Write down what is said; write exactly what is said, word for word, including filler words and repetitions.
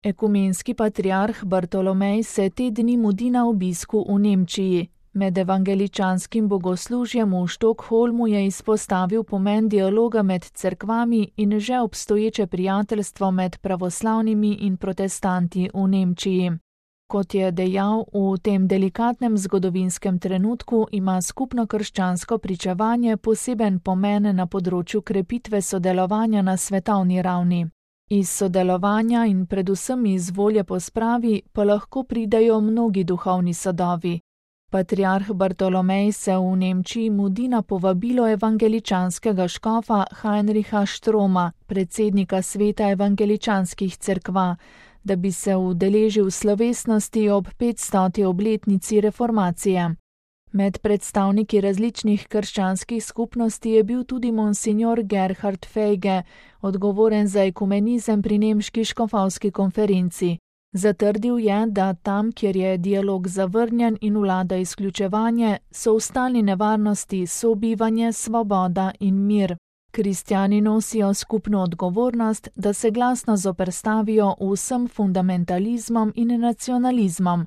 Ekumenski patriarh Bartolomej se te dni mudi na obisku v Nemčiji. Med evangeličanskim bogoslužjem v Štokholmu je izpostavil pomen dialoga med cerkvami in že obstoječe prijateljstvo med pravoslavnimi in protestanti v Nemčiji. Kot je dejal, v tem delikatnem zgodovinskem trenutku ima skupno krščansko pričevanje poseben pomen na področju krepitve sodelovanja na svetovni ravni. Iz sodelovanja in predvsem iz volje po spravi pa lahko pridejo mnogi duhovni sadovi. Patriarh Bartolomej se v Nemčiji mudi na povabilo evangeličanskega škofa Heinricha Stroma, predsednika sveta evangeličanskih cerkva, da bi se udeležil slovesnosti ob petstoti obletnici reformacije. Med predstavniki različnih krščanskih skupnosti je bil tudi monsignor Gerhard Feige, odgovoren za ekumenizem pri nemški škofovski konferenci. Zatrdil je, da tam, kjer je dialog zavrnjen in vlada izključevanje, so v stalni nevarnosti sobivanje, svoboda in mir. Kristjani nosijo skupno odgovornost, da se glasno zoperstavijo vsem fundamentalizmom in nacionalizmom,